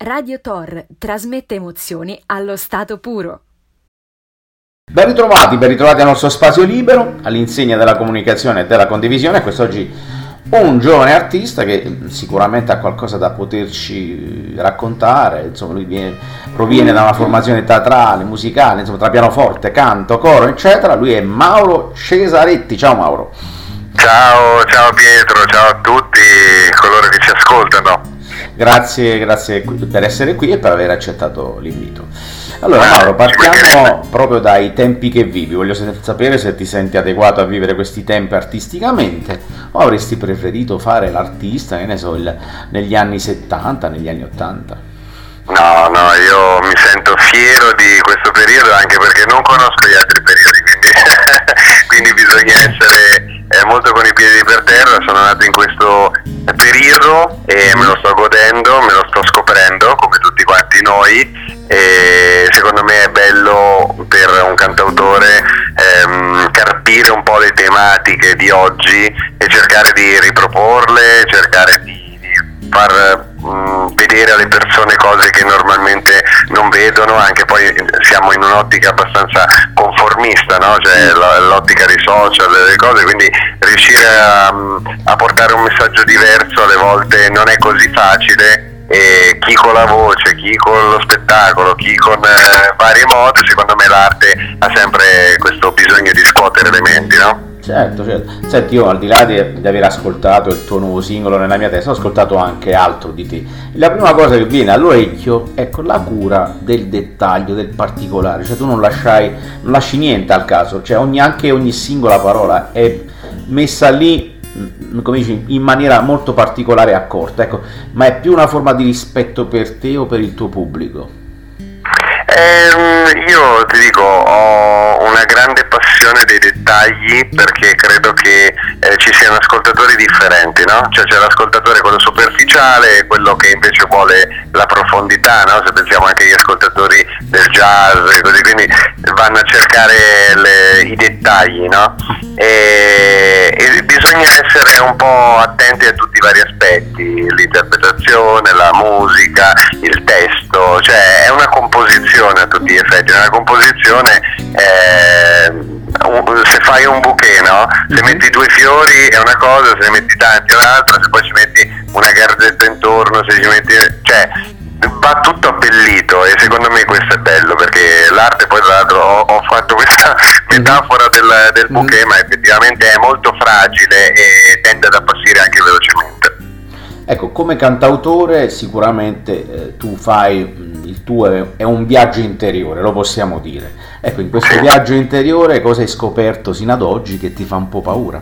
Radio Tor trasmette emozioni allo stato puro. Ben ritrovati al nostro spazio libero, all'insegna della comunicazione e della condivisione. Quest'oggi un giovane artista che sicuramente ha qualcosa da poterci raccontare. Insomma, lui proviene da una formazione teatrale, musicale, insomma, tra pianoforte, canto, coro, eccetera. Lui è Mauro Cesaretti. Ciao Mauro. Ciao Pietro, ciao a tutti coloro che ci ascoltano. Grazie per essere qui e per aver accettato l'invito. Allora Mauro, partiamo proprio dai tempi che vivi. Voglio sapere se ti senti adeguato a vivere questi tempi artisticamente o avresti preferito fare l'artista, che ne so, negli anni 70, negli anni 80. No, io mi sento fiero di questo periodo anche perché non conosco gli altri periodi, quindi bisogna essere molto con i piedi per terra. Sono nato in questo periodo e me lo sto godendo, me lo sto scoprendo come tutti quanti noi, e secondo me è bello per un cantautore carpire un po' le tematiche di oggi e cercare di riproporle, cercare di far vedere alle persone cose che normalmente non vedono. Anche poi siamo in un'ottica abbastanza conformista, no? Cioè l'ottica dei social, delle cose, quindi riuscire a portare un messaggio diverso alle volte non è così facile, e chi con la voce, chi con lo spettacolo, chi con varie mode, secondo me l'arte ha sempre questo bisogno di scuotere le menti, no? Certo. Senti, io al di là di aver ascoltato il tuo nuovo singolo nella mia testa, ho ascoltato anche altro di te. La prima cosa che viene all'orecchio è la cura del dettaglio, del particolare. Cioè tu non lasci niente al caso, cioè anche ogni singola parola è messa lì, come dici, in maniera molto particolare e accorta. Ecco, ma è più una forma di rispetto per te o per il tuo pubblico? Io ti dico, ho una grande passione dei dettagli, perché credo che ci siano ascoltatori differenti, no? Cioè c'è l'ascoltatore quello superficiale e quello che invece vuole la profondità, no? Se pensiamo anche agli ascoltatori del jazz e così, quindi vanno a cercare i dettagli, no? E bisogna essere un po' attenti a tutti i vari aspetti, l'interpretazione, la musica, il testo, cioè è una composizione a tutti gli effetti. Nella composizione se fai un bouquet, no? Se metti 2 fiori è una cosa, se ne metti tanti è un'altra, se poi ci metti una garzetta intorno, se ci metti, cioè va tutto abbellito, e secondo me questo è bello, perché l'arte, poi tra l'altro ho fatto questa metafora del bouquet, ma effettivamente è molto fragile e tende ad appassire anche velocemente. Ecco, come cantautore sicuramente tu fai, il tuo è un viaggio interiore, lo possiamo dire. Ecco, in questo viaggio interiore cosa hai scoperto sino ad oggi che ti fa un po' paura?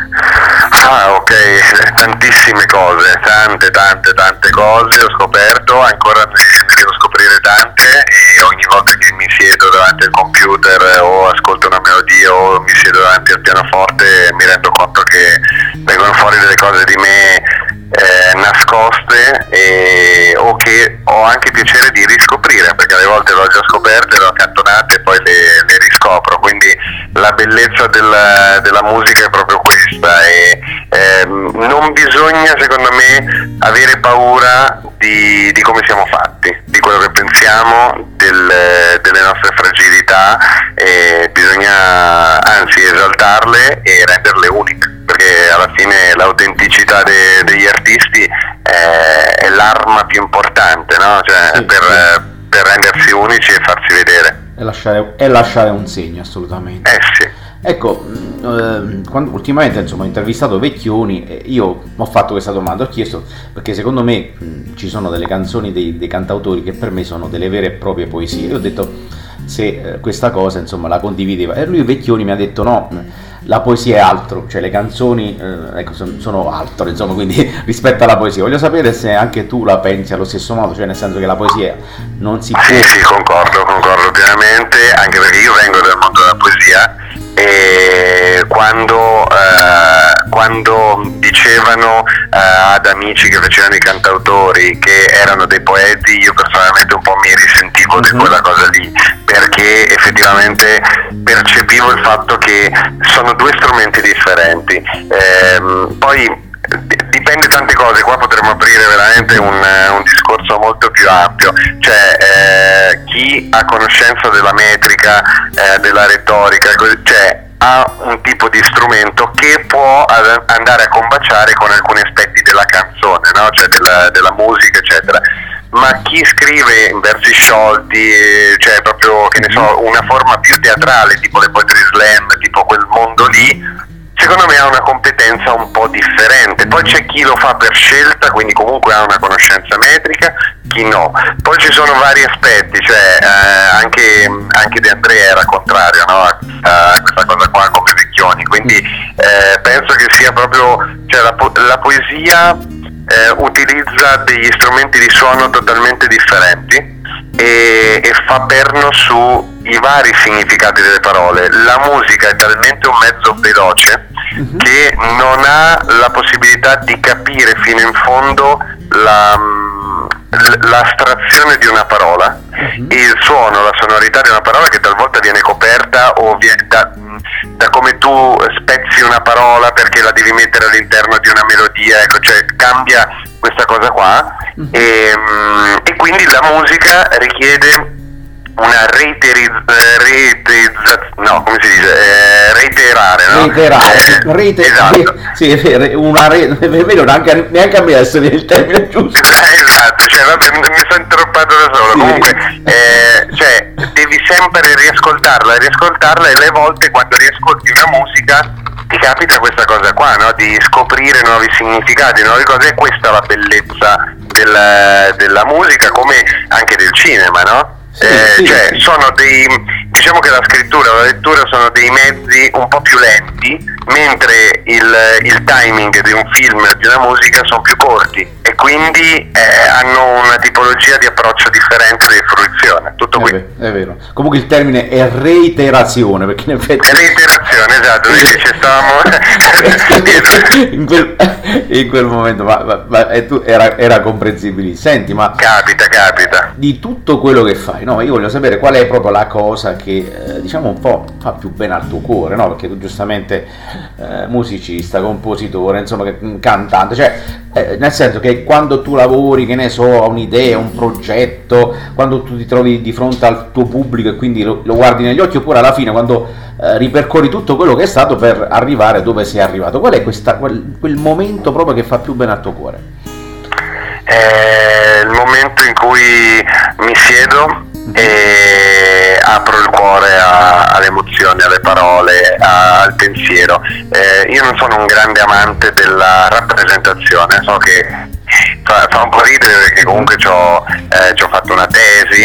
Ok, tantissime cose, tante cose ho scoperto, ancora ne devo scoprire tante, e ogni volta che mi siedo davanti al computer o ascolto una melodia o mi siedo davanti al pianoforte mi rendo conto che vengono fuori delle cose di me nascoste, o che ho anche piacere di riscoprire, perché alle volte le ho già scoperte, le ho accantonate e poi le riscopro. Quindi la bellezza della musica è proprio questa, e non bisogna, secondo me, avere paura di come siamo fatti, di quello che pensiamo, delle nostre fragilità, e bisogna anzi esaltarle e renderle uniche, perché alla fine l'autenticità degli artisti è l'arma più importante, no? Cioè, sì, per rendersi unici e farsi vedere. E lasciare un segno, assolutamente. Sì. Ecco, quando ultimamente ho intervistato Vecchioni, io ho fatto questa domanda, ho chiesto, perché secondo me ci sono delle canzoni dei cantautori che per me sono delle vere e proprie poesie. Io ho detto se questa cosa la condivideva, e lui Vecchioni mi ha detto no, la poesia è altro, cioè le canzoni sono altro, quindi rispetto alla poesia. Voglio sapere se anche tu la pensi allo stesso modo, cioè nel senso che la poesia non si può... Sì, concordo pienamente, anche perché io vengo dal mondo della poesia, e quando dicevano ad amici che facevano i cantautori che erano dei poeti, io personalmente un po' mi risentivo di quella cosa lì, perché effettivamente percepivo il fatto che sono 2 strumenti differenti. Poi dipende dipende tante cose, qua potremmo aprire veramente un discorso molto più ampio, cioè chi ha conoscenza della metrica, della retorica, cioè ha un tipo di strumento che può andare a combaciare con alcuni aspetti della canzone, no? Cioè della musica, eccetera. Ma chi scrive in versi sciolti, cioè proprio, che ne so, una forma più teatrale, tipo le poetry slam, tipo quel mondo lì, secondo me ha una competenza un po' differente. Poi c'è chi lo fa per scelta, quindi comunque ha una conoscenza metrica, chi no. Poi ci sono vari aspetti, cioè anche De André era contrario, no, a questa cosa qua come Vecchioni, quindi penso che sia proprio, cioè la poesia utilizza degli strumenti di suono totalmente differenti e fa perno sui vari significati delle parole. La musica è talmente un mezzo veloce che non ha la possibilità di capire fino in fondo l'astrazione di una parola e il suono, la sonorità di una parola, che talvolta viene coperta o viene da come tu spezzi una parola perché la devi mettere all'interno di una melodia, ecco, cioè cambia questa cosa qua e quindi la musica richiede una reiterare, no? Esatto. Sì, è vero, neanche a me essere il termine giusto. Esatto, cioè vabbè, mi sono introppato da solo. Sì. Comunque, cioè, devi sempre riascoltarla e le volte quando riascolti una musica ti capita questa cosa qua, no? Di scoprire nuovi significati, nuove cose, e questa è la bellezza della musica, come anche del cinema, no? Cioè sono diciamo che la scrittura e la lettura sono dei mezzi un po' più lenti, mentre il timing di un film e di una musica sono più corti e quindi hanno una tipologia di approccio differente di fruizione. Tutto qui. È vero. Comunque il termine è reiterazione, perché in effetti è reiterazione, esatto, noi ci stavamo in quel momento, ma era comprensibile. Senti, ma capita di tutto quello che fai, no? Io voglio sapere qual è proprio la cosa che diciamo un po' fa più bene al tuo cuore, no? Perché tu giustamente musicista, compositore, insomma, cantante, cioè nel senso che quando tu lavori, che ne so, a un'idea, un progetto, quando tu ti trovi di fronte al tuo pubblico e quindi lo guardi negli occhi, oppure alla fine quando ripercorri tutto quello che è stato per arrivare dove sei arrivato, qual è quel momento proprio che fa più bene al tuo cuore? È il momento in cui mi siedo e apro il cuore alle emozioni, alle parole, al pensiero. Io non sono un grande amante della rappresentazione, so che fa un po' ridere perché comunque ci ho fatto una tesi,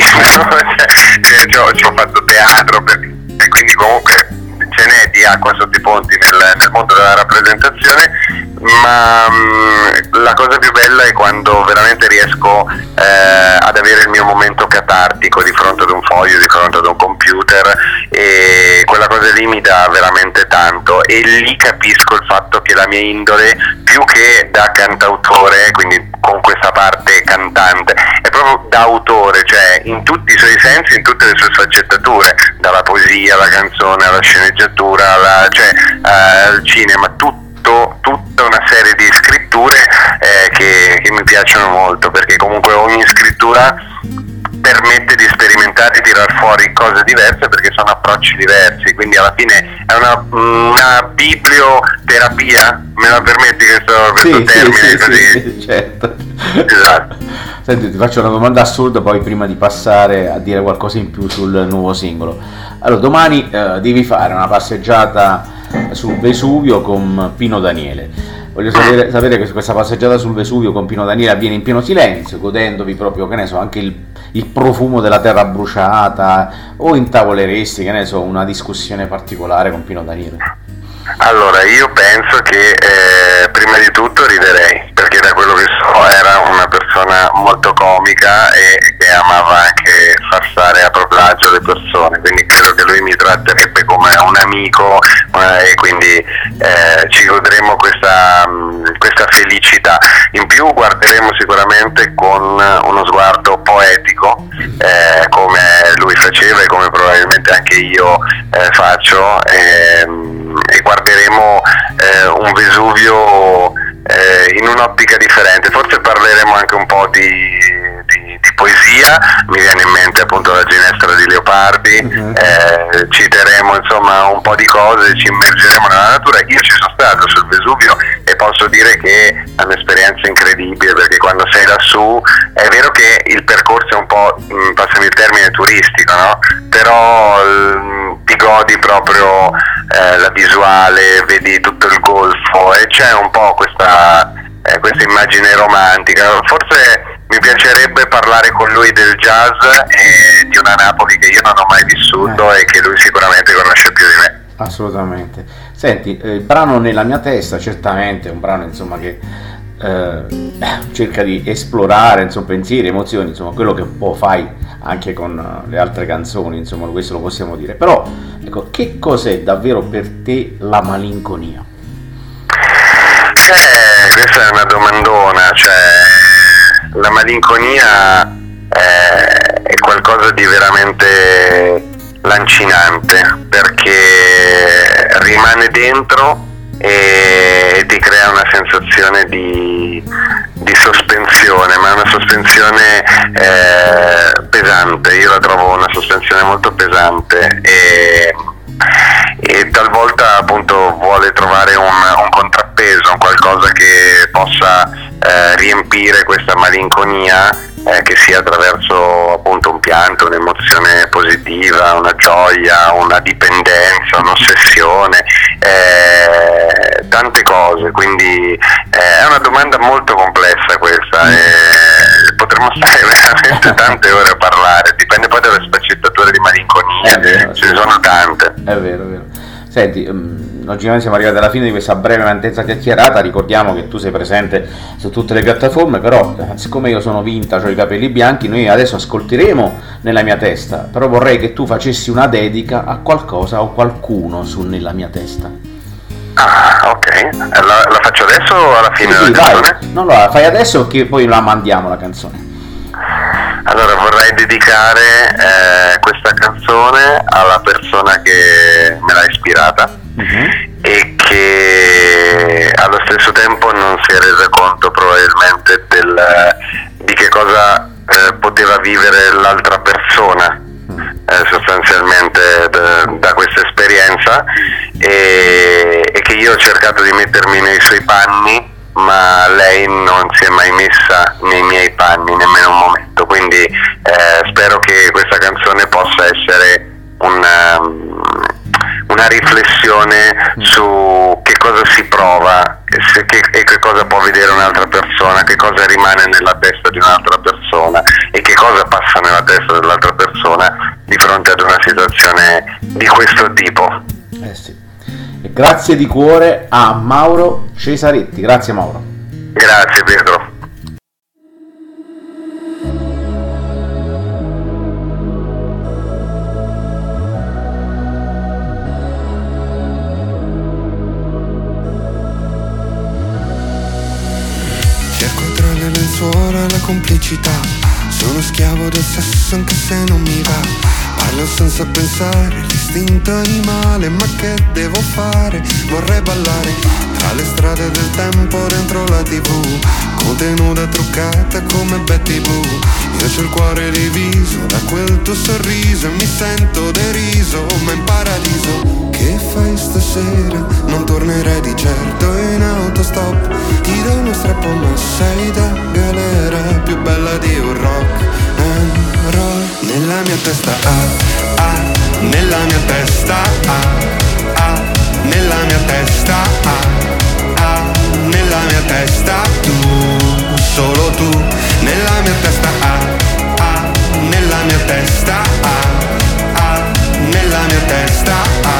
ci ho fatto teatro e quindi comunque ce n'è di acqua sotto i ponti nel mondo della rappresentazione, ma la cosa più bella è quando veramente riesco ad avere il mio momento catartico di fronte ad un foglio, di fronte ad un computer, e quella cosa lì mi dà veramente tanto, e lì capisco il fatto che la mia indole, più che da cantautore, quindi con questa parte cantante, è proprio da autore, cioè in tutti i suoi sensi, in tutte le sue sfaccettature, dalla poesia alla canzone, alla sceneggiatura, al cinema, tutta una serie di scritture che mi piacciono molto, perché comunque ogni scrittura permette di sperimentare e tirar fuori cose diverse, perché sono approcci diversi, quindi alla fine è una biblioterapia, me la permetti questo termine così? Sì, certo. Esatto. Senti, ti faccio una domanda assurda poi prima di passare a dire qualcosa in più sul nuovo singolo. Allora, domani devi fare una passeggiata sul Vesuvio con Pino Daniele. Voglio sapere che questa passeggiata sul Vesuvio con Pino Daniele avviene in pieno silenzio, godendovi proprio, che ne so, anche il profumo della terra bruciata, o intavoleresti, che ne so, una discussione particolare con Pino Daniele? Allora, io penso che prima di tutto riderei, perché da quello che so era una persona molto comica e che amava anche far stare a proprio agio le persone, quindi credo che lui mi tratterebbe come un amico, e quindi ci godremo questa felicità. In più guarderemo sicuramente con uno sguardo poetico, come lui faceva e come probabilmente anche io faccio, e guarderemo un Vesuvio in un'ottica differente. Forse parleremo anche un po' di poesia, mi viene in mente appunto La ginestra di Leopardi, citeremo insomma un po' di cose, ci immergeremo nella natura. Io ci sono stato sul Vesuvio e posso dire che è un'esperienza incredibile, perché quando sei lassù è vero che il percorso è un po', passami il termine, turistico, no? Però ti godi proprio la visuale, vedi tutto il golfo e c'è un po' questa immagine romantica. Forse mi piacerebbe parlare con lui del jazz e di una Napoli che io non ho mai vissuto e che lui sicuramente conosce più di me. Assolutamente. Senti, il brano Nella mia testa certamente è un brano insomma che cerca di esplorare insomma pensieri, emozioni, insomma quello che un po' fai anche con le altre canzoni, insomma questo lo possiamo dire. Però ecco, che cos'è davvero per te la malinconia? Questa è una domandona, cioè la malinconia è qualcosa di veramente lancinante, perché rimane dentro e ti crea una sensazione di sospensione, ma è una sospensione pesante. Io la trovo una sospensione molto pesante e talvolta appunto vuole trovare un contrappeso, un qualcosa che possa riempire questa malinconia, che sia attraverso appunto un pianto, un'emozione positiva, una gioia, una dipendenza, un'ossessione, tante cose. Quindi è una domanda molto complessa questa e potremmo stare veramente tante ore a parlare, dipende poi dalle sfaccettature di malinconia, ce ne sono tante. È vero, è vero. Senti, oggi siamo arrivati alla fine di questa breve ma intensa chiacchierata. Ricordiamo che tu sei presente su tutte le piattaforme, però siccome io sono vintage, ho i capelli bianchi, noi adesso ascolteremo Nella mia testa, però vorrei che tu facessi una dedica a qualcosa o qualcuno su Nella mia testa. Ah, ok, la faccio adesso o alla fine Sì, della canzone? vai. No, la fai adesso che poi la mandiamo la canzone. Allora vorrei dedicare questa canzone alla persona che me l'ha ispirata e che allo stesso tempo non si è resa conto probabilmente di che cosa poteva vivere l'altra persona sostanzialmente da questa esperienza, e che io ho cercato di mettermi nei suoi panni, ma lei non si è mai messa nei miei panni nemmeno un momento. Quindi spero che questa canzone possa essere una riflessione su che cosa si prova e che cosa può vedere un'altra persona, che cosa rimane nella testa di un'altra persona e che cosa passa nella testa dell'altra persona di fronte ad una situazione di questo tipo. Sì. E grazie di cuore a Mauro Cesaretti. Grazie Mauro. Grazie Pietro. Cerco tra le lenzuola la complicità, sono schiavo del sesso anche se non mi va. Parlo senza pensare, l'istinto animale, ma che devo fare? Vorrei ballare tra le strade del tempo dentro la TV, code nuda truccata come Betty Boo. Io c'ho il cuore diviso da quel tuo sorriso e mi sento deriso, ma in paradiso. Che fai stasera? Non tornerai di certo in autostop, ti do uno strappo ma sei da galera, più bella di un rock and roll. Nella mia testa nella mia testa nella mia testa nella mia testa tu, solo tu. Nella mia testa nella mia testa nella mia testa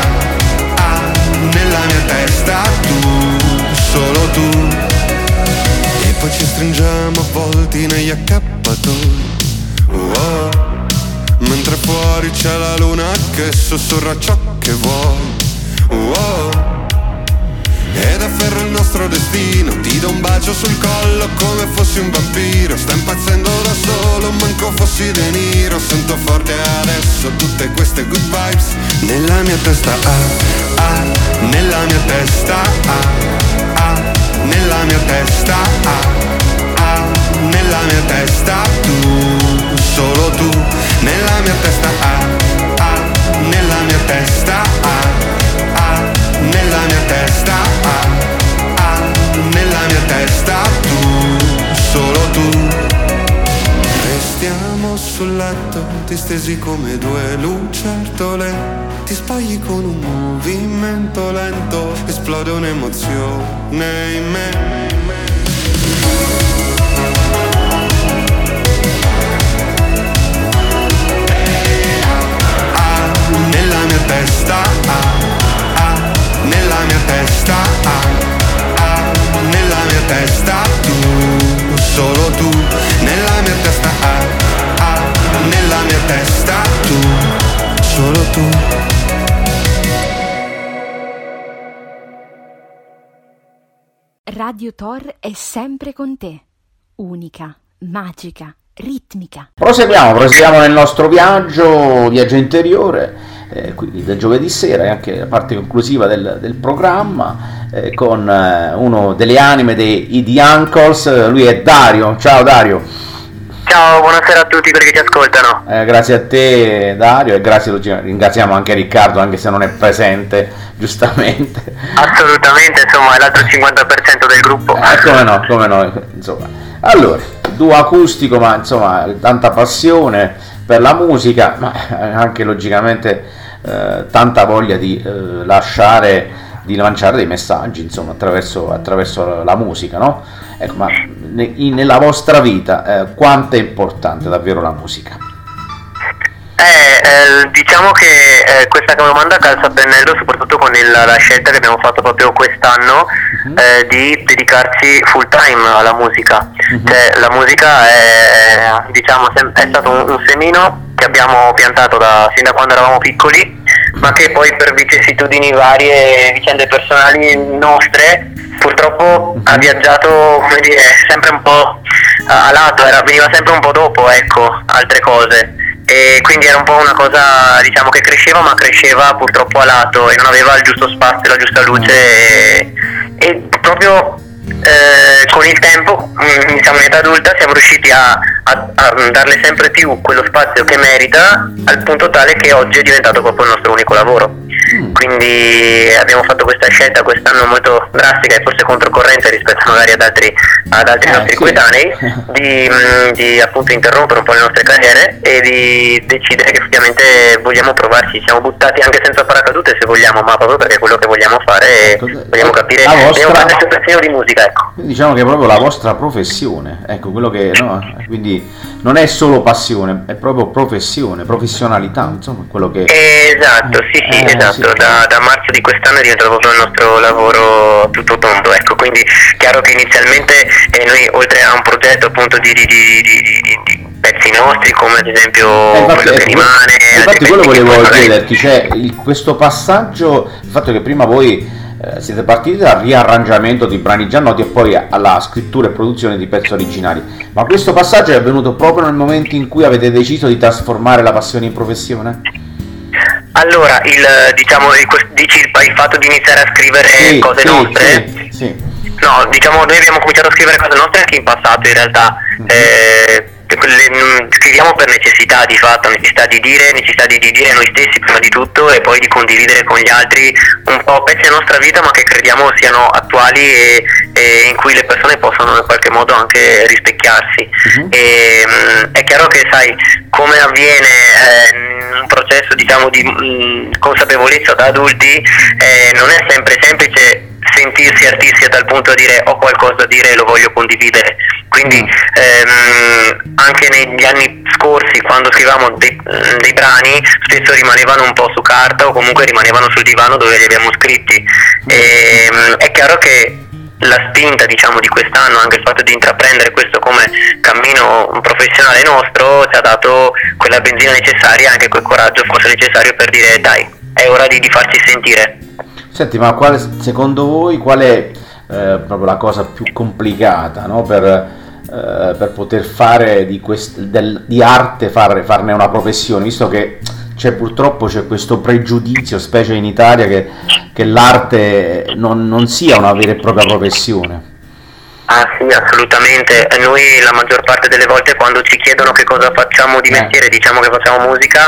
nella mia testa tu, solo tu. E poi ci stringiamo avvolti negli accappatoi, mentre fuori c'è la luna che sussurra ciò che vuoi, ed afferro il nostro destino, ti do un bacio sul collo come fossi un vampiro. Sto impazzendo da solo, manco fossi De Niro. Sento forte adesso tutte queste good vibes. Nella mia testa nella mia testa nella mia testa, nella mia testa, tu, solo tu, nella mia testa, nella mia testa, nella mia testa, nella mia testa, tu, solo tu. Restiamo sul letto, distesi come due lucertole, ti spogli con un movimento lento, esplode un'emozione in me. Nella mia testa, nella mia testa, nella mia testa, tu, solo tu, nella mia testa, nella mia testa, tu, solo tu. Radio Tor è sempre con te, unica, magica, ritmica. Proseguiamo nel nostro viaggio interiore, qui del giovedì sera e anche la parte conclusiva del programma, con uno delle anime dei The Uncles, lui è Dario. Ciao Dario. Ciao, buonasera a tutti quelli che ci ascoltano. Grazie a te Dario, e ringraziamo anche Riccardo, anche se non è presente, giustamente. Assolutamente, insomma, è l'altro 50% del gruppo. Come no, insomma. Allora, duo acustico, ma insomma tanta passione per la musica, ma anche logicamente tanta voglia di lanciare dei messaggi, insomma, attraverso la musica, no? Ecco, ma nella vostra vita quanto è importante davvero la musica? Diciamo che questa domanda calza a pennello soprattutto con la scelta che abbiamo fatto proprio quest'anno, di dedicarci full time alla musica. Cioè, la musica è stato un semino che abbiamo piantato sin da quando eravamo piccoli, ma che poi per vicissitudini varie, vicende personali nostre, purtroppo ha viaggiato, come dire, sempre un po' a lato, veniva sempre un po' dopo, ecco, altre cose. E quindi era un po' una cosa, diciamo, che cresceva, ma cresceva purtroppo a lato e non aveva il giusto spazio, la giusta luce, e proprio con il tempo, diciamo in età adulta, siamo riusciti a darle sempre più quello spazio che merita, al punto tale che oggi è diventato proprio il nostro unico lavoro. Quindi abbiamo fatto questa scelta quest'anno molto drastica e forse controcorrente rispetto magari ad altri nostri coetanei, di appunto interrompere un po' le nostre carriere e di decidere che effettivamente vogliamo provarci. Siamo buttati anche senza paracadute, se vogliamo, ma proprio perché è quello che vogliamo fare, vogliamo capire, vogliamo fare questo pezzettino di musica, ecco. Diciamo che è proprio la vostra professione, ecco, quello che, no? Quindi non è solo passione, è proprio professionalità, insomma, quello che... Esatto, sì, esatto. Sì. Da marzo di quest'anno è diventato proprio il nostro lavoro tutto tondo, ecco. Quindi chiaro che inizialmente noi, oltre a un progetto appunto di pezzi nostri, come ad esempio quello che rimane, infatti quello volevo chiederti, cioè questo passaggio, il fatto che prima voi siete partiti dal riarrangiamento di brani già noti e poi alla scrittura e produzione di pezzi originali, ma questo passaggio è avvenuto proprio nel momento in cui avete deciso di trasformare la passione in professione? Allora, il fatto di iniziare a scrivere cose nostre? Sì. No, diciamo, noi abbiamo cominciato a scrivere cose nostre anche in passato in realtà. Scriviamo per necessità, di fatto, necessità di dire noi stessi prima di tutto, e poi di condividere con gli altri un po' pezzi della nostra vita, ma che crediamo siano attuali e in cui le persone possono in qualche modo anche rispecchiarsi. È chiaro che, sai, come avviene un processo, diciamo, di consapevolezza da adulti, non è sempre semplice sentirsi artisti a tal punto da dire ho qualcosa da dire e lo voglio condividere. Quindi anche negli anni scorsi, quando scrivevamo dei brani, spesso rimanevano un po' su carta o comunque rimanevano sul divano dove li abbiamo scritti. È chiaro che la spinta, diciamo, di quest'anno, anche il fatto di intraprendere questo come cammino professionale nostro, ci ha dato quella benzina necessaria, anche quel coraggio forse necessario per dire dai, è ora di farci sentire. Senti, ma secondo voi qual è proprio la cosa più complicata, no? Per poter fare di arte farne una professione, visto che purtroppo c'è questo pregiudizio, specie in Italia, che l'arte non sia una vera e propria professione? Ah sì, assolutamente. Noi la maggior parte delle volte quando ci chiedono che cosa facciamo di mestiere, diciamo che facciamo musica,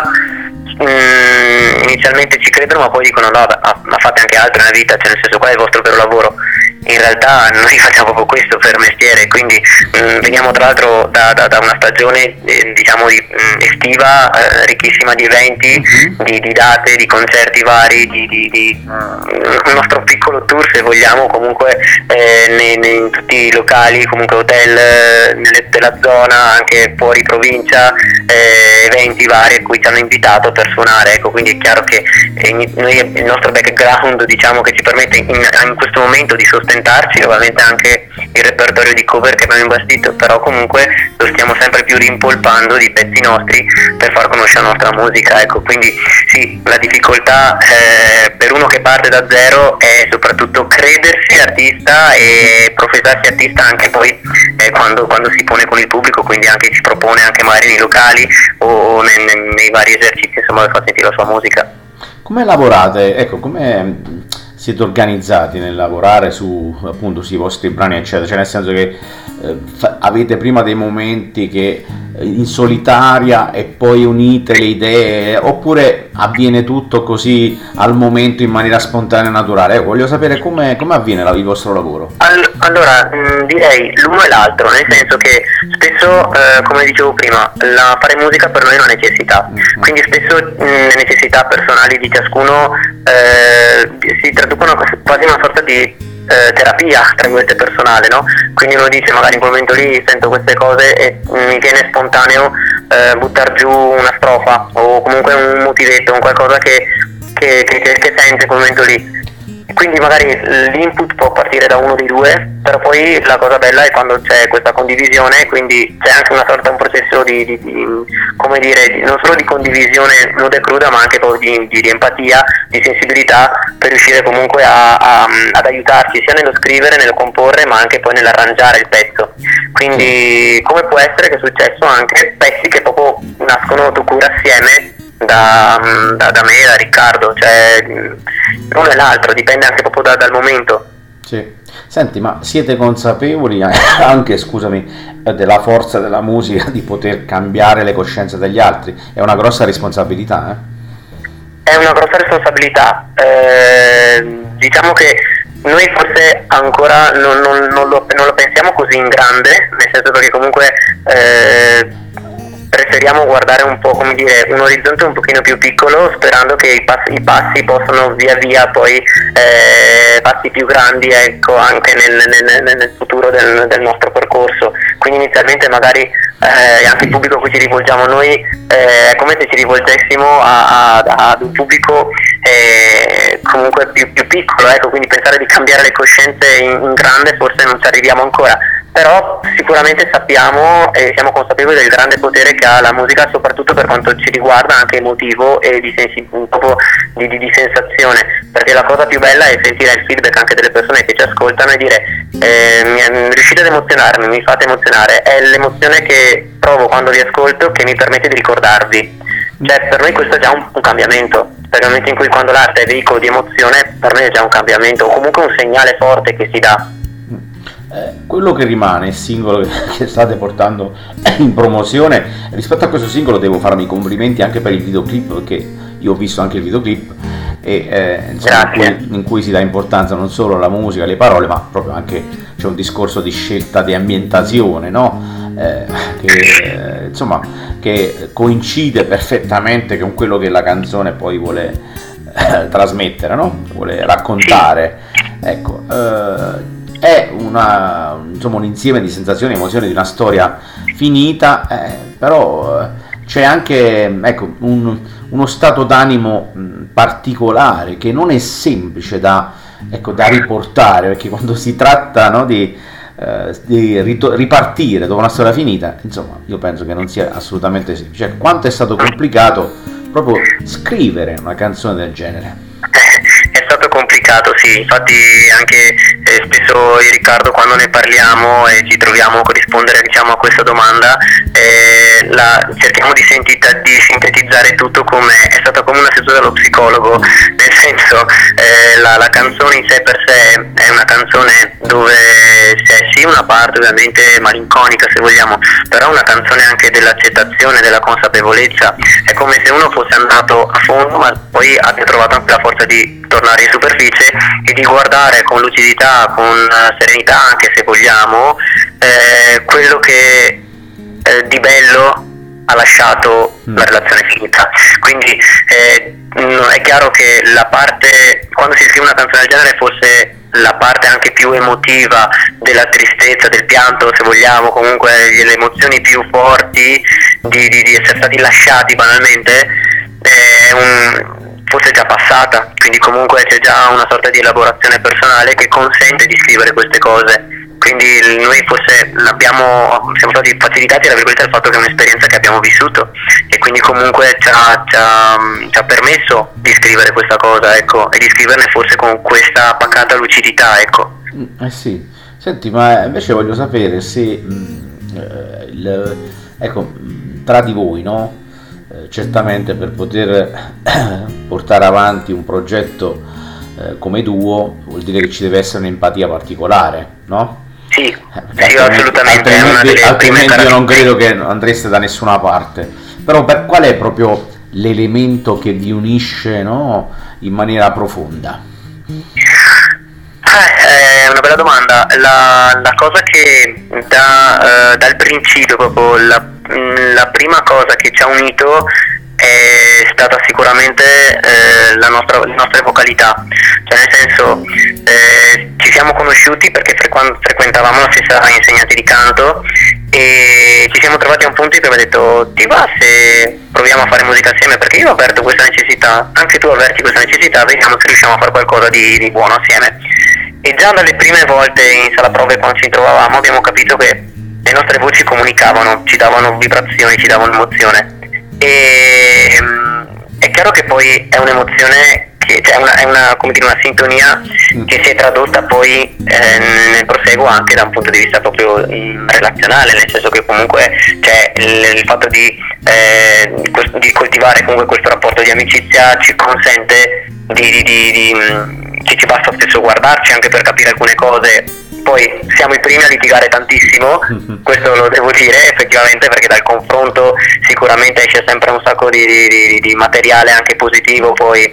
inizialmente ci credono, ma poi dicono no, ma fate anche altro nella vita, cioè nel senso qual è il vostro vero lavoro? In realtà noi facciamo proprio questo per mestiere, quindi veniamo tra l'altro da una stagione diciamo estiva, ricchissima di eventi, di date, di concerti vari, di un nostro piccolo tour se vogliamo, comunque in tutti i locali, comunque hotel della zona, anche fuori provincia, eventi vari a cui ci hanno invitato per suonare, ecco, quindi è chiaro che noi, il nostro background diciamo che ci permette in questo momento di sostentarci, ovviamente anche il repertorio di cover che abbiamo imbastito, però comunque lo stiamo sempre più rimpolpando di pezzi nostri per far conoscere la nostra musica, ecco, quindi sì, la difficoltà per uno che parte da zero è soprattutto credersi artista e professarsi artista anche poi quando si pone con il pubblico, quindi anche si propone anche magari nei locali o nei vari esercizi, insomma, per far sentire la sua musica. Come lavorate? Ecco, come siete organizzati nel lavorare su appunto sui vostri brani eccetera, cioè nel senso che avete prima dei momenti che in solitaria e poi unite le idee, oppure avviene tutto così al momento in maniera spontanea e naturale? Voglio sapere come avviene il vostro lavoro. Allora, direi l'uno e l'altro, nel senso che spesso, come dicevo prima, fare musica per noi è una necessità, quindi spesso le necessità personali di ciascuno si traducono quasi in una sorta di terapia, tra virgolette, personale, no? Quindi uno dice magari in quel momento lì sento queste cose e mi viene spontaneo buttar giù una strofa o comunque un motivetto, un qualcosa che sente in quel momento lì. Quindi magari l'input può partire da uno dei due, però poi la cosa bella è quando c'è questa condivisione, quindi c'è anche una sorta, un processo come dire, non solo di condivisione nuda e cruda, ma anche poi di empatia, di sensibilità, per riuscire comunque ad aiutarci sia nello scrivere, nello comporre, ma anche poi nell'arrangiare il pezzo. Quindi come può essere che è successo anche pezzi che proprio nascono tu cura assieme da me e da Riccardo, cioè l'uno e l'altro, dipende anche proprio dal momento. Sì. Senti, ma siete consapevoli anche, scusami, della forza della musica di poter cambiare le coscienze degli altri? È una grossa responsabilità, È una grossa responsabilità, diciamo che noi forse ancora non lo pensiamo così in grande, nel senso che comunque preferiamo guardare un po', come dire, un orizzonte un pochino più piccolo, sperando che i passi possano via via poi passi più grandi, ecco, anche nel futuro del nostro percorso. Quindi inizialmente magari anche il pubblico a cui ci rivolgiamo noi è come se ci rivolgessimo ad un pubblico comunque più piccolo, ecco, quindi pensare di cambiare le coscienze in grande forse non ci arriviamo ancora, però sicuramente sappiamo e siamo consapevoli del grande potere che ha la musica, soprattutto per quanto ci riguarda, anche emotivo e proprio di sensazione, perché la cosa più bella è sentire il feedback anche delle persone che ci ascoltano e dire riuscite ad emozionarmi, mi fate emozionare, è l'emozione che provo quando vi ascolto che mi permette di ricordarvi, cioè per noi questo è già un cambiamento, per il momento in cui quando l'arte è veicolo di emozione, per noi è già un cambiamento o comunque un segnale forte che si dà. Quello che rimane, il singolo che state portando in promozione, rispetto a questo singolo devo farmi i complimenti anche per il videoclip, perché io ho visto anche il videoclip e insomma, in cui si dà importanza non solo alla musica, alle parole, ma proprio anche c'è un discorso di scelta di ambientazione, no? Che coincide perfettamente con quello che la canzone poi vuole trasmettere, no? Vuole raccontare, ecco. È un insieme di sensazioni, emozioni di una storia finita, però c'è anche, ecco, uno stato d'animo particolare che non è semplice da riportare, perché quando si tratta, no, di ripartire dopo una storia finita, insomma, io penso che non sia assolutamente semplice. Cioè, quanto è stato complicato proprio scrivere una canzone del genere? È stato complicato, sì, infatti anche spesso io e Riccardo quando ne parliamo e ci troviamo a rispondere, diciamo, a questa domanda cerchiamo di sintetizzare tutto come è stata come una seduta dallo psicologo, nel senso la canzone in sé per sé è una canzone dove c'è sì una parte ovviamente malinconica se vogliamo, però una canzone anche dell'accettazione, della consapevolezza. È come se uno fosse andato a fondo ma poi abbia trovato anche la forza di tornare in superficie e di guardare con lucidità, con serenità anche se vogliamo, quello che di bello ha lasciato la relazione finita. Quindi è chiaro che la parte, quando si scrive una canzone del genere, forse la parte anche più emotiva della tristezza, del pianto se vogliamo, comunque le emozioni più forti di essere stati lasciati banalmente, forse è già passata, quindi comunque c'è già una sorta di elaborazione personale che consente di scrivere queste cose. Quindi noi forse siamo stati facilitati tra virgolette dal fatto che è un'esperienza che abbiamo vissuto e quindi comunque ci ha permesso di scrivere questa cosa, ecco, e di scriverne forse con questa pacata lucidità, ecco. Sì. Senti, ma invece voglio sapere se ecco, tra di voi, no? Certamente per poter portare avanti un progetto come duo vuol dire che ci deve essere un'empatia particolare, no? Sì, assolutamente. Altrimenti io non credo che andreste da nessuna parte. Però qual è proprio l'elemento che vi unisce, no, in maniera profonda? È una bella domanda. La cosa che dal principio, proprio la prima cosa che ci ha unito è stata sicuramente le nostre vocalità, cioè nel senso ci siamo conosciuti perché frequentavamo la stessa insegnante di canto e ci siamo trovati a un punto in cui abbiamo detto: ti va se proviamo a fare musica assieme, perché io ho avverto questa necessità, anche tu avverti questa necessità, vediamo se riusciamo a fare qualcosa di buono assieme. E già dalle prime volte in sala prove, quando ci trovavamo, abbiamo capito che le nostre voci comunicavano, ci davano vibrazioni, ci davano emozione. E è chiaro che poi è un'emozione che è una sintonia che si è tradotta poi nel proseguo anche da un punto di vista proprio relazionale, nel senso che comunque c'è il fatto di coltivare comunque questo rapporto di amicizia ci consente che ci basta spesso guardarci anche per capire alcune cose. Poi siamo i primi a litigare tantissimo, questo lo devo dire effettivamente, perché dal confronto sicuramente esce sempre un sacco di materiale anche positivo poi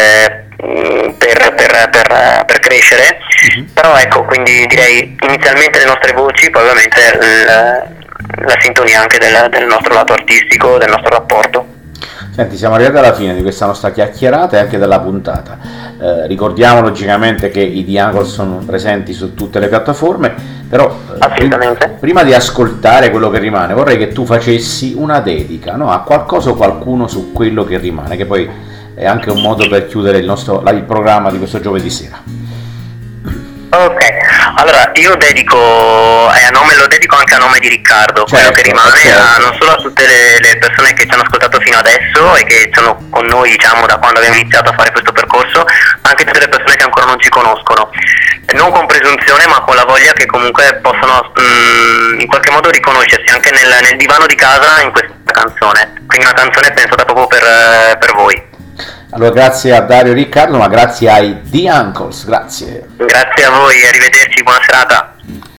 per crescere. Però ecco, quindi direi inizialmente le nostre voci, poi ovviamente la sintonia anche del nostro lato artistico, del nostro rapporto. Senti, siamo arrivati alla fine di questa nostra chiacchierata e anche della puntata. Ricordiamo logicamente che i The Uncles sono presenti su tutte le piattaforme, però prima di ascoltare quello che rimane vorrei che tu facessi una dedica, no, a qualcosa o qualcuno su quello che rimane, che poi è anche un modo per chiudere il programma di questo giovedì sera. Ok, allora io lo dedico anche a nome di Riccardo, quello che rimane, non solo a tutte le persone che ci hanno ascoltato fino adesso e che sono con noi, diciamo, da quando abbiamo iniziato a fare questo percorso, anche tutte le persone che ancora non ci conoscono, non con presunzione ma con la voglia che comunque possono in qualche modo riconoscersi anche nel divano di casa in questa canzone, quindi una canzone pensata proprio per voi. Allora grazie a Dario e Riccardo, ma grazie ai The Uncles, grazie. Grazie a voi, arrivederci, buona serata.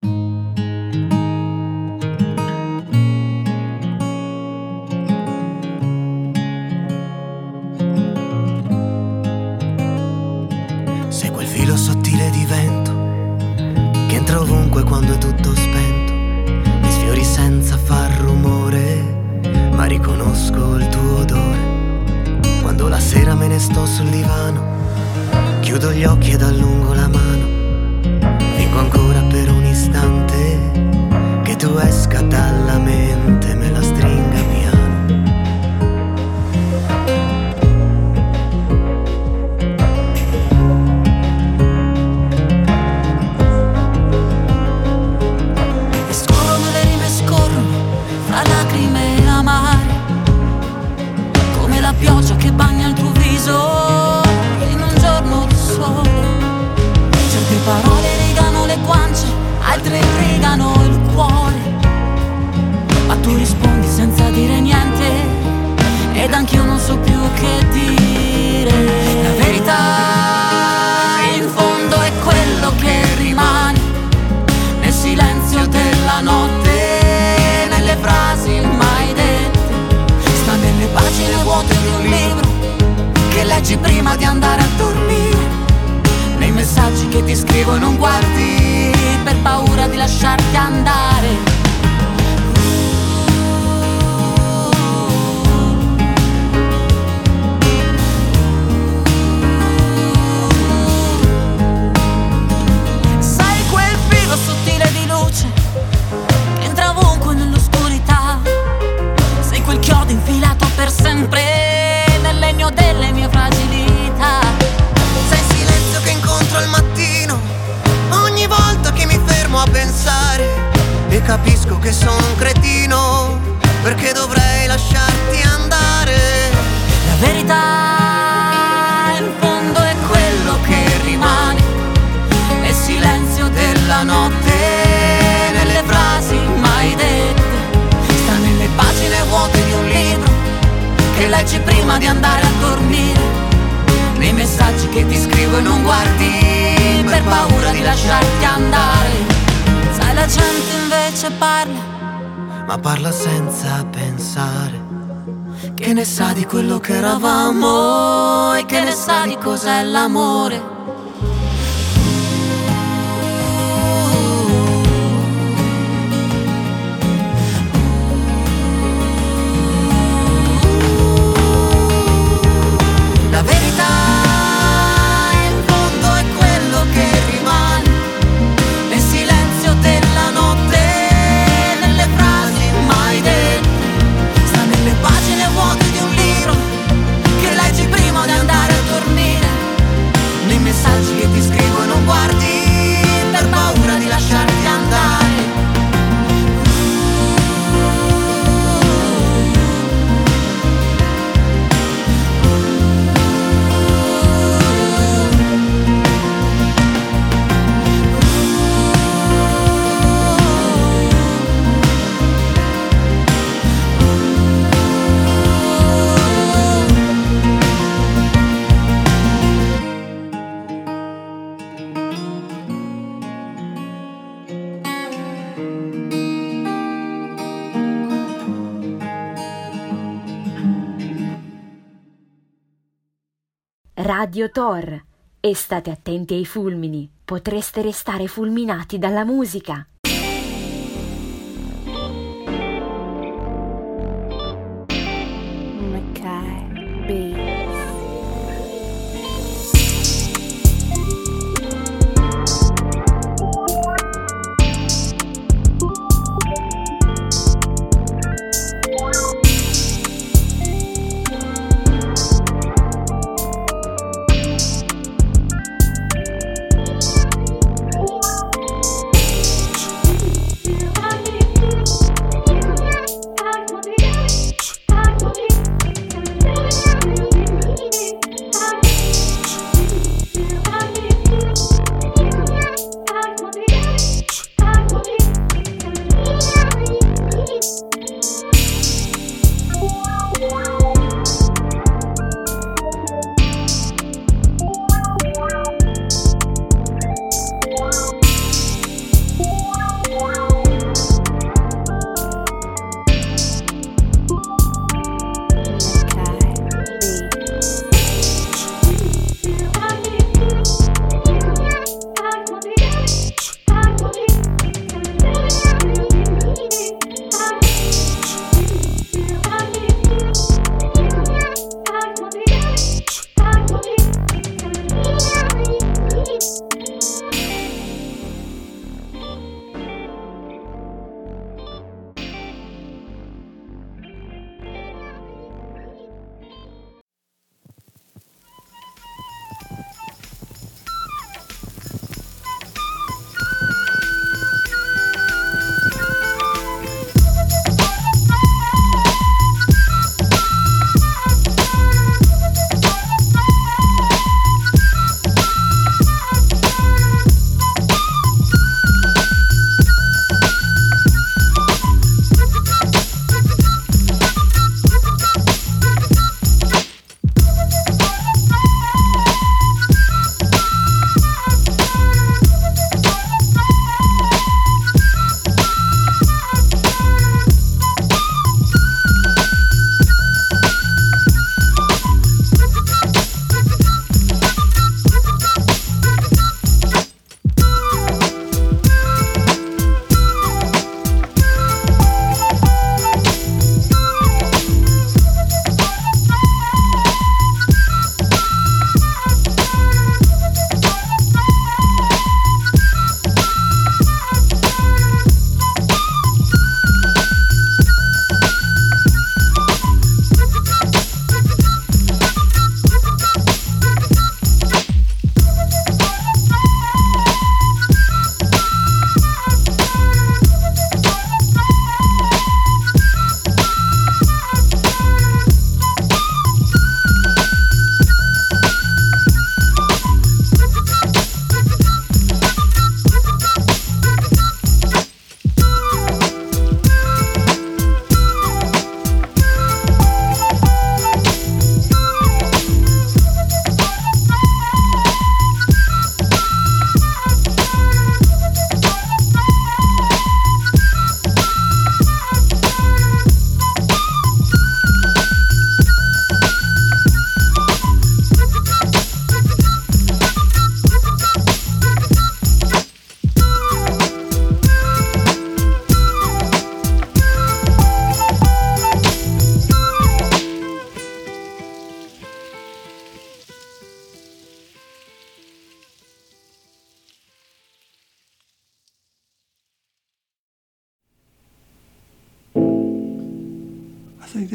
Sei quel filo sottile di vento che entra ovunque quando è tutto spento, mi sfiori senza far rumore, ma riconosco il tuo odore. Quando la sera me ne sto sul divano, chiudo gli occhi ed allungo la mano, fingo ancora per un istante che tu esca dalla mente e me la stringa piano. E scorrono le rime, scorrono fra lacrime amare, come la pioggia che bagna il tuo viso in un giorno di sole. Certe parole rigano le guance, altre irrigano il cuore, ma tu rispondi leggi prima di andare a dormire, nei messaggi che ti scrivo e non guardi per paura di lasciarti andare. Sai quel filo sottile di luce che entra ovunque nell'oscurità, sei quel chiodo infilato per sempre nel legno delle mie fragilità. Sei il silenzio che incontro al mattino, ogni volta che mi fermo a pensare, e capisco che sono un cretino, perché dovrei lasciarti andare. La verità in fondo è quello che rimane, è il silenzio della notte, nelle frasi mai dette, sta nelle pagine vuote di un libro che leggi prima di andare a dormire, nei messaggi che ti scrivo e non guardi per paura di lasciarti andare. Sai, la gente invece parla, ma parla senza pensare, che ne sa di quello che eravamo e che ne sa di cos'è l'amore. La verità in fondo è quello che rimane, nel silenzio della notte, nelle frasi mai dette, sta nelle pagine vuote di un libro che leggi prima di andare a dormire, nei messaggi che ti scrivo e non guardi per paura di lasciarti andare. Radio Tor. E state attenti ai fulmini, potreste restare fulminati dalla musica. Mackay Beats.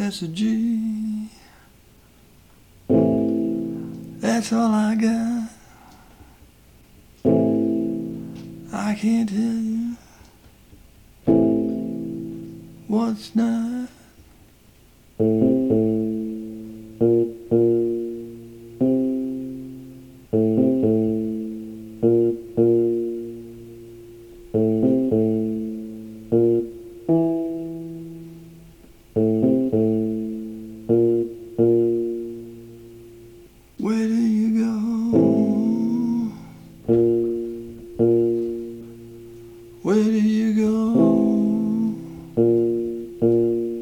just a G. That's all I got. I can't tell you what's not. Where do you go? Where do you go?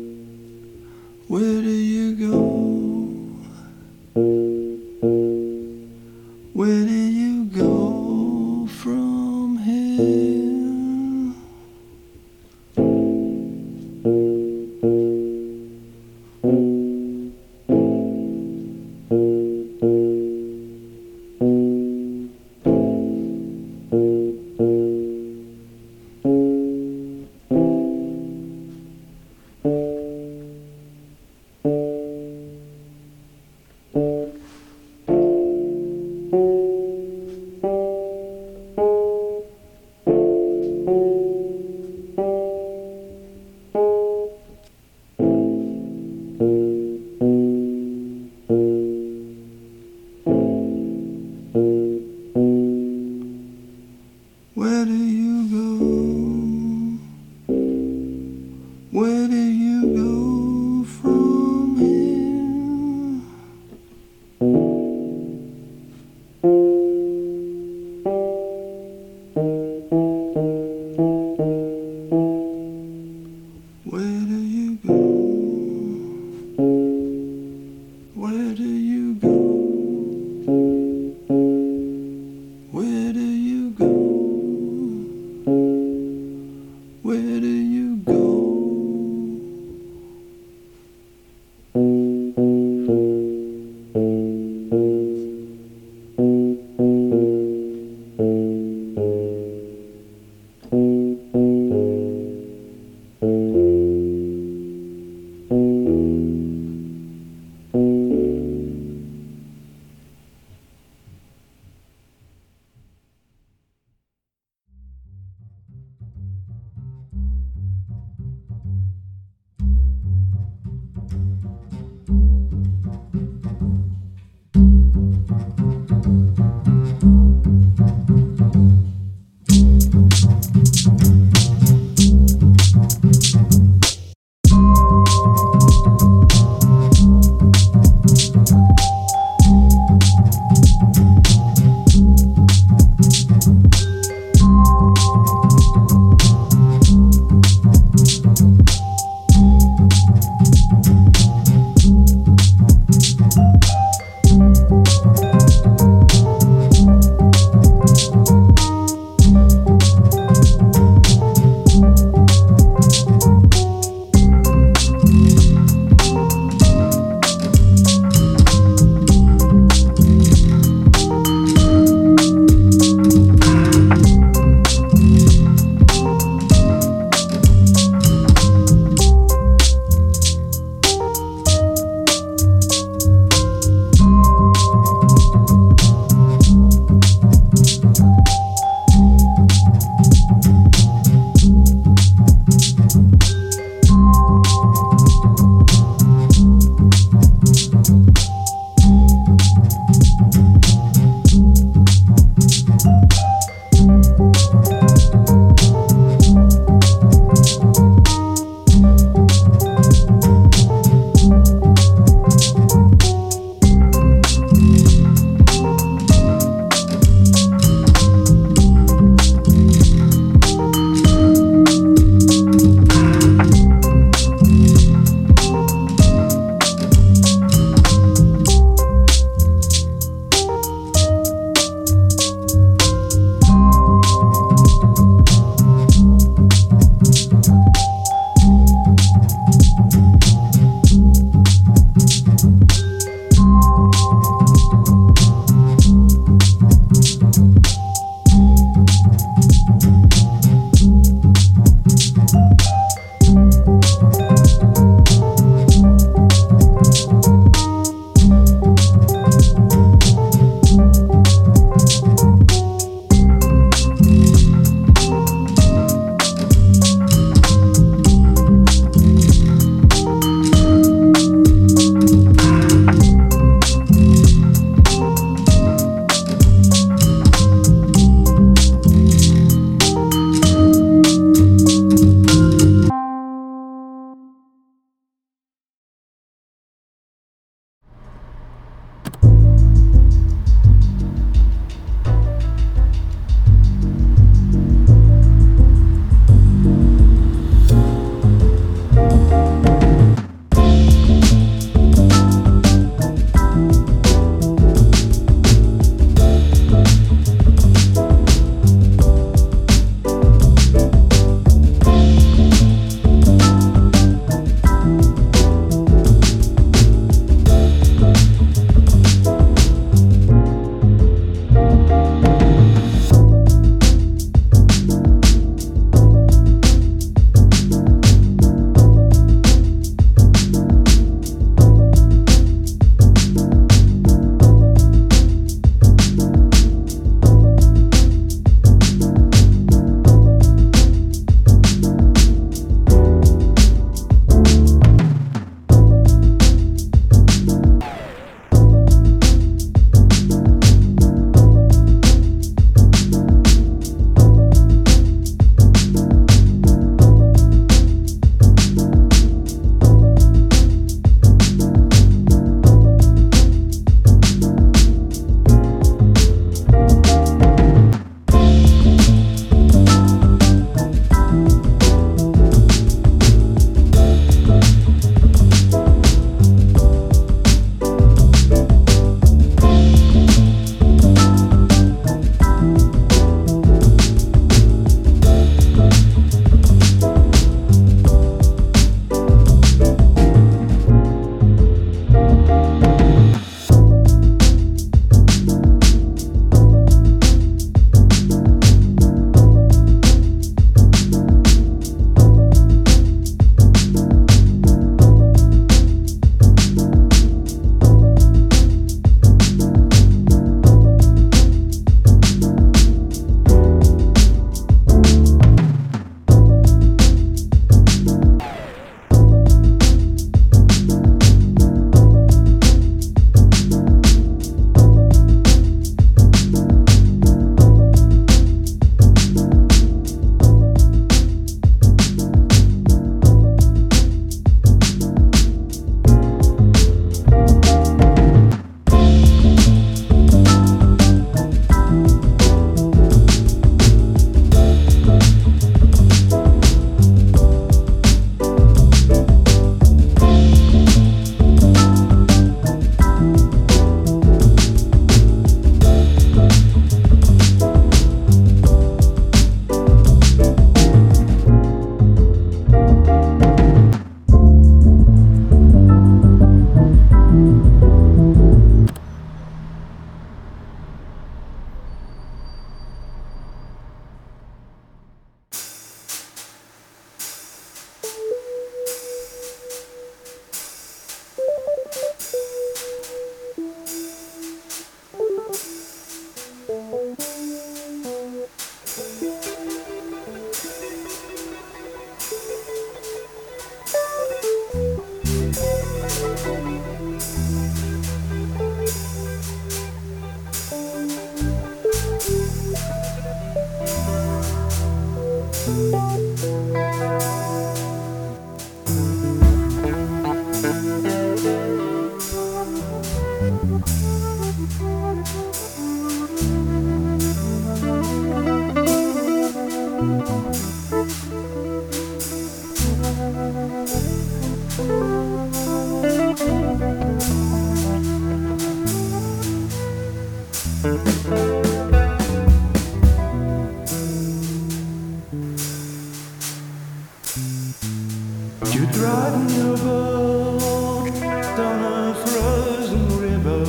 You're driving your boat down a frozen river.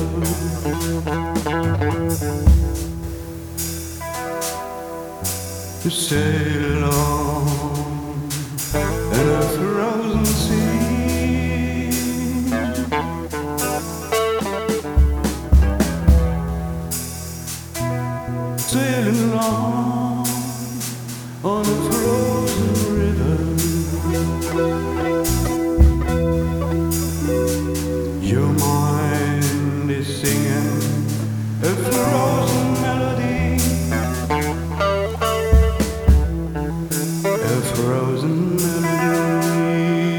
You sail along in a frozen sea. Sailing along on a frozen river. Your mind is singing a frozen melody, a frozen melody.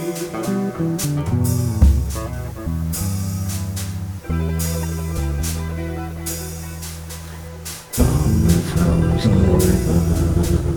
On the frozen river.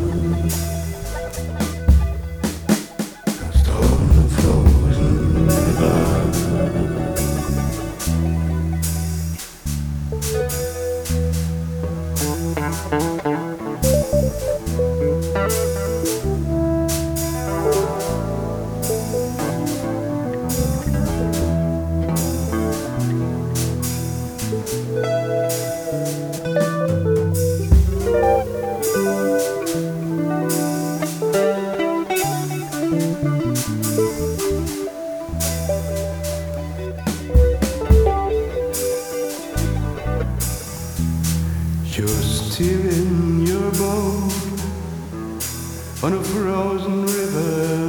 You're steering your boat on a frozen river.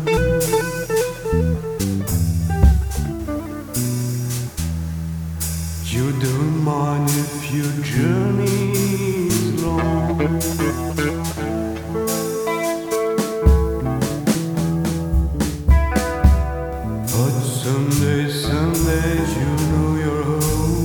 You don't mind if your journey is long. But someday you know you're home.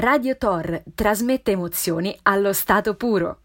Radio Tor trasmette emozioni allo stato puro.